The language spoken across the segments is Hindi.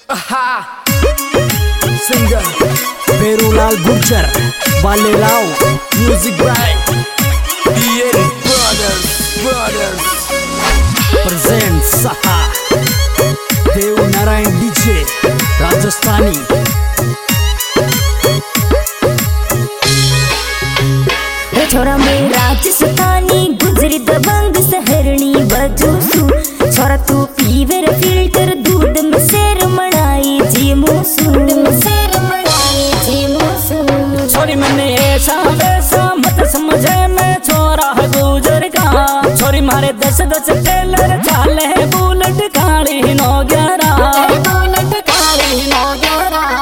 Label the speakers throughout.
Speaker 1: सिंगर बेरूलाल गुर्जर बालेलाओ म्यूजिक बाय ब्रदर्स प्रेजेंट सहा देव नारायण डीजे राजस्थानी
Speaker 2: छोरा में राजस्थानी गुजरी दबंग सहरणी बजूसू छोरा तू पीवर फिल्टर दूध में शेर मड़ाई जी मूसू
Speaker 1: छोरी मैंने ऐसा वैसा मत समझे मैं छोरा गुजर का छोरी मारे 10-10 टेलर चाले बुलेट काली 911 बुलेट काली 911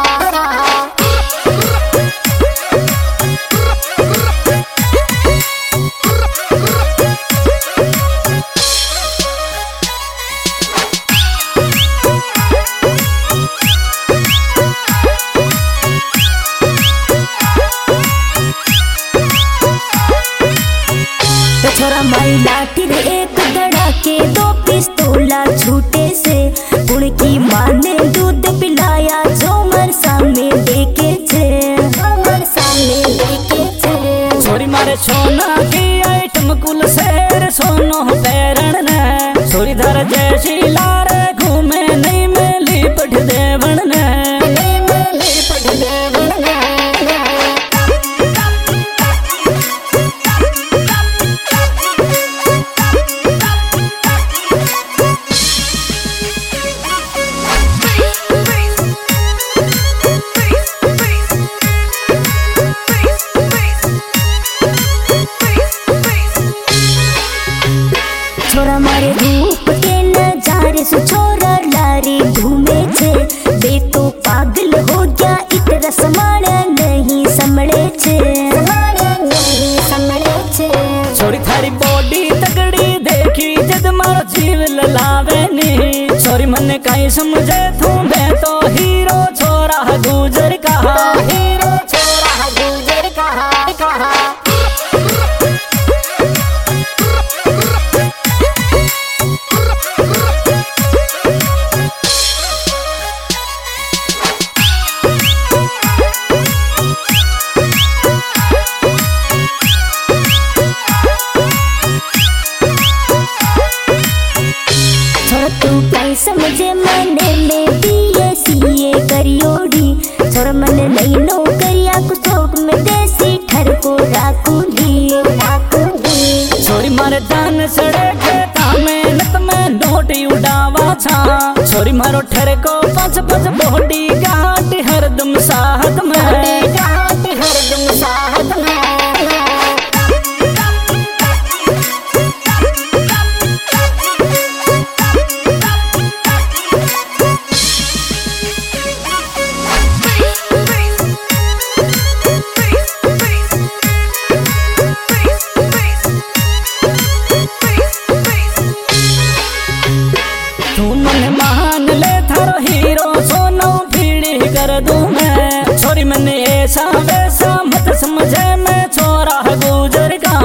Speaker 2: छोरा माई लाठी रे एक दड़ा के 2 पिस्तौला छूटे से उनकी माँ ने दूध पिलाया झूमर सामने देखे
Speaker 1: छोरी मारे सोना की आइटम कुल शेर सोनो पैरण ने छोरी धर जैसी लारे घूमे नहीं मेली पठ देवन ने
Speaker 2: छोरा मारे रूप के नजारे सु छोरा लारी घूमे छे बे तो पागल हो गया इतना समाड़ा नहीं समड़े छे
Speaker 1: छोरी थारी बॉडी तगड़ी देखी जद मारो जीव ललावे नी छोरी मने कहीं समझे तू मैं तो हीरो छोरा गुजर कहा हीरो छोरा गुजर कहा
Speaker 2: समझे मने में BSCA करियोड़ी छोरा मने नहीं नौकरिया कुछ थोक में देसी ठर को राखूंगी
Speaker 1: छोरी मारे दान सड़े खेता में नत में नोटी उड़ावा छा छोरी मारो ठर को 5-5 बॉडी गाट हरदम साहत में मान ले थारो हीरो सोनो फीड़ी कर दूं मैं छोरी मैंने ऐसा वैसा मत समझे मैं छोरा गुजर का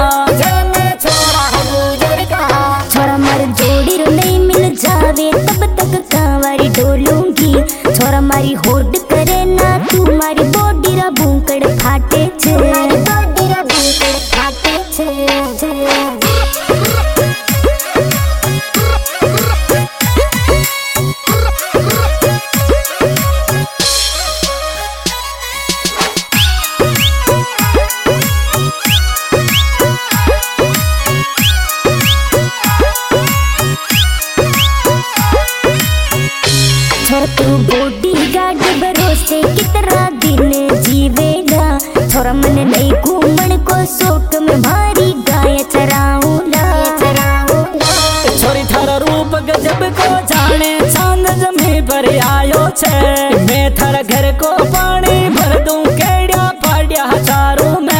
Speaker 2: छोरा मार जोड़ी रो नहीं मिल जावे तब तक कांवारी डोलूंगी छोरा मारी होड़ करे ना तू मारी बॉडी रा भूंकड़ फाटे छे तू बॉडी गार्ड भरोसे कितना दिन जीवेगा छोरा मन नहीं घूमन को शौक में भारी गाय चराऊंगा
Speaker 1: छोरी थारा रूप गजब को जाने चांद जमी पर आयो छे मैं थारा घर को पानी भर दूं केड़ा फाड़िया चारों में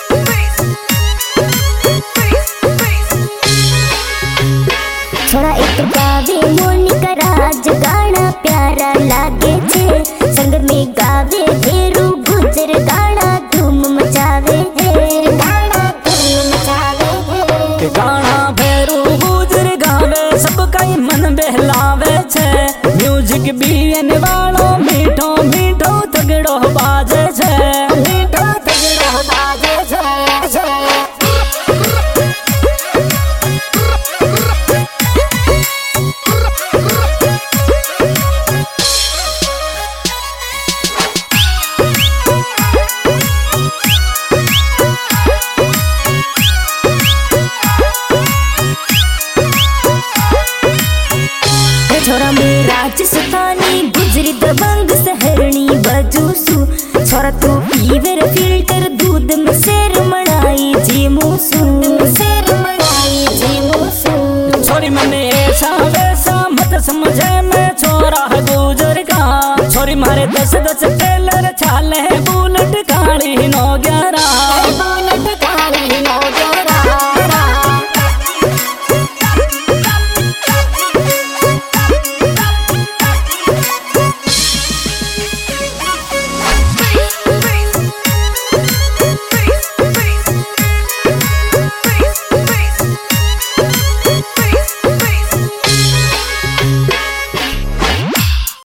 Speaker 2: छोरा एक
Speaker 1: गाना फेरू गुजर गावे सबका मन बहलावे छे म्यूजिक बीन वालो मीठो मीठो तगड़ो बाजे छे मीठो तगड़ो बाजे छे
Speaker 2: छोरा में राजस्थानी गुजरी दबंग सहरणी बजूसू छोरा तू पीवर फिल्टर दूध में शेर मड़ाई जी मूसू शेर मड़ाई जी मूसू
Speaker 1: छोरी मने ऐसा वैसा मत समझे मैं छोरा गुजर का छोरी मारे 10 टेलर छाले बुलेट काली 911